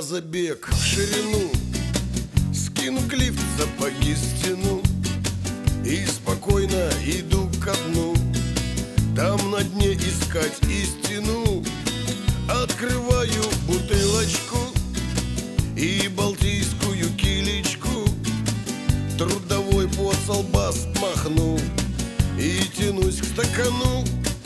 забег в ширину, скину лифт, сапоги стяну и спокойно иду ко дну. Там на дне искать истину. Открываю бутылочку и балтийскую килечку. Трудовой пот со лба смахну и тянусь к стакану.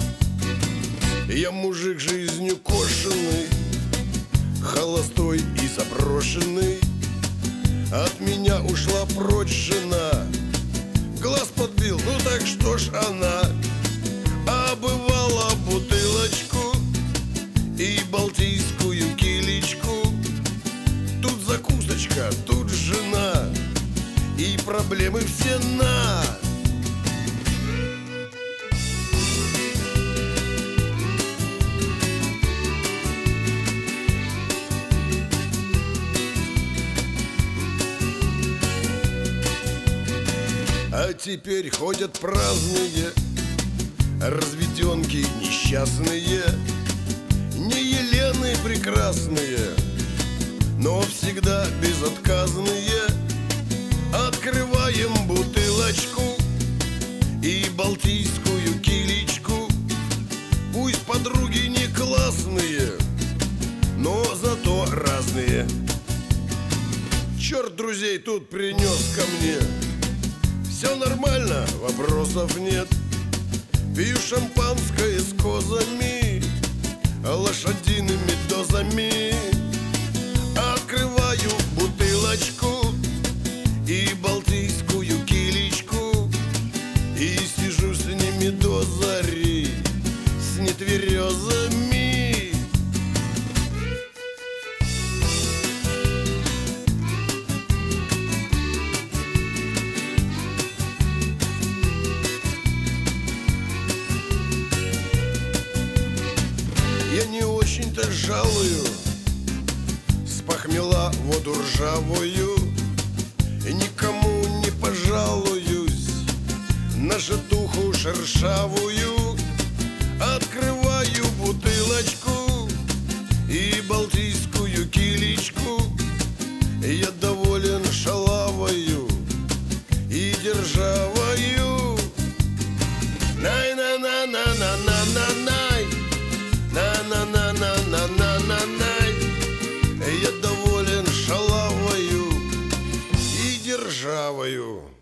Я мужик жизнью кошенный, холостой и заброшенный. От меня ушла прочь жена, глаз подбил, ну так что ж она. Обывала бутылочку и балтийскую килечку. Тут закусочка, тут жена, и проблемы все на. А теперь ходят праздные разведенки несчастные, не Елены прекрасные, но всегда безотказные. Открываем бутылочку и балтийскую килечку. Пусть подруги не классные, но зато разные. Черт друзей тут принес ко мне. Все нормально, вопросов нет. Пью шампанское с козами, лошадиными дозами. Открываю бутылочку и балтийскую килечку, и сижу с ними до зари, с нетверезами. Я не очень-то жалую с похмела воду ржавую, и никому не пожалуюсь на житуху шершавую. Открываю бутылочку и балтийскую килечку. Я доволен шалавою и державою. Най-на-на-на-на-на-на-най, на-на-на-на-на-на-най. Я доволен шалавою и державою.